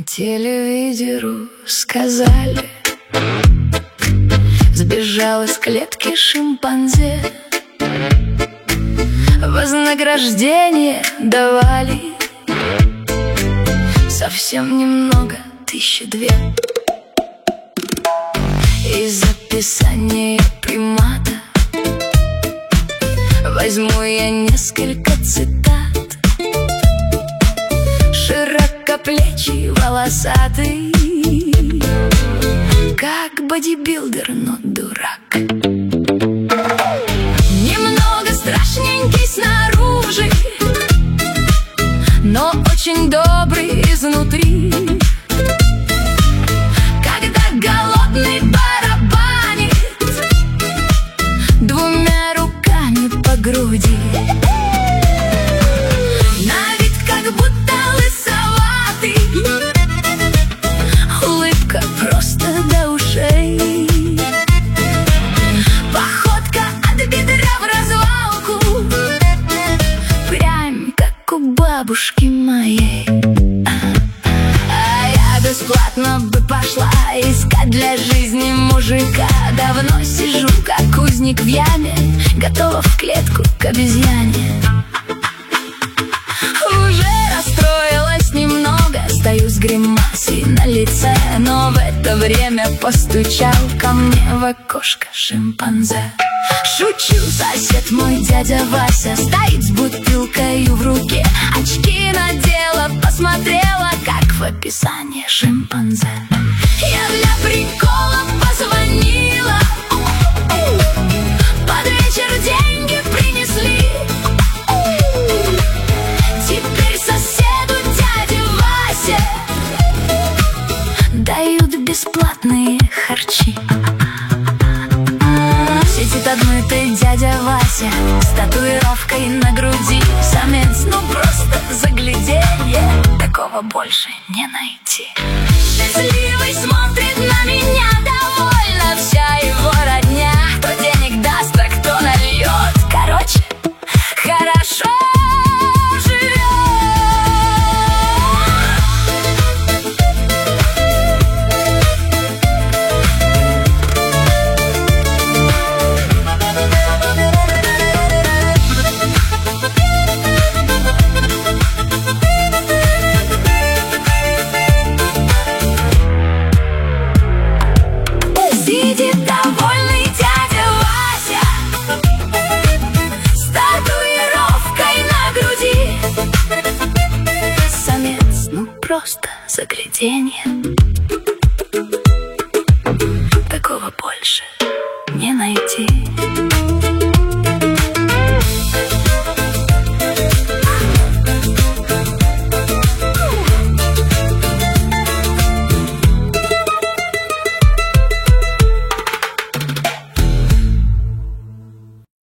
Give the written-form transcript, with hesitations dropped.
телевизору сказали, сбежал из клетки шимпанзе. Вознаграждение давали совсем немного, 1002. Из описания примата возьму я несколько цитат. Широкоплечий, волосатый, как бодибилдер, но дурак. Немного страшненький снаружи, но очень добрый изнутри. Когда голодный барабанит двумя руками по груди. На вид как будто лысоватый, улыбка просто до ушей. Походка от бедра в развалку, прям как у бабушки моей. А я бесплатно бы пошла искать для жизни мужика. Давно сижу, как узник в яме, готова в клетку к обезьяне. Уже расстроилась немного, стою с гримасой на лице, но в это время постучал ко мне в окошко шимпанзе. Шучу, сосед мой, дядя Вася, стоит с бутылкой в руке. Очки надела, посмотрела, как в описании шимпанзе. Я для прикола позвонила, под вечер деньги принесли. Теперь соседу дяде Васе дают бесплатные харчи. Сидит отмытый дядя Вася с татуировкой на груди. Самец, ну просто загляденье, такого больше не найти. Счастливый смотрит на меня довольно вся его родня. Кто денег даст, а кто нальет. Короче, хорошо живет. Сидит довольный дядя Вася с татуировкой на груди. Самец, ну просто загляденье, такого больше не найти.